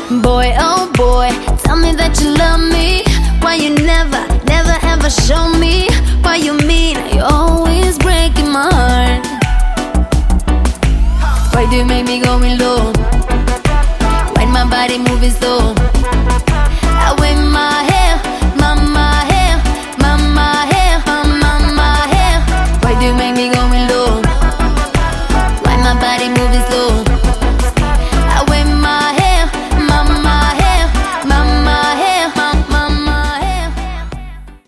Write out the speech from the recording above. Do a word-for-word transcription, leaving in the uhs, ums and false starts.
Boy, oh boy, tell me that you love me. Why you never, never ever show me what you mean? You're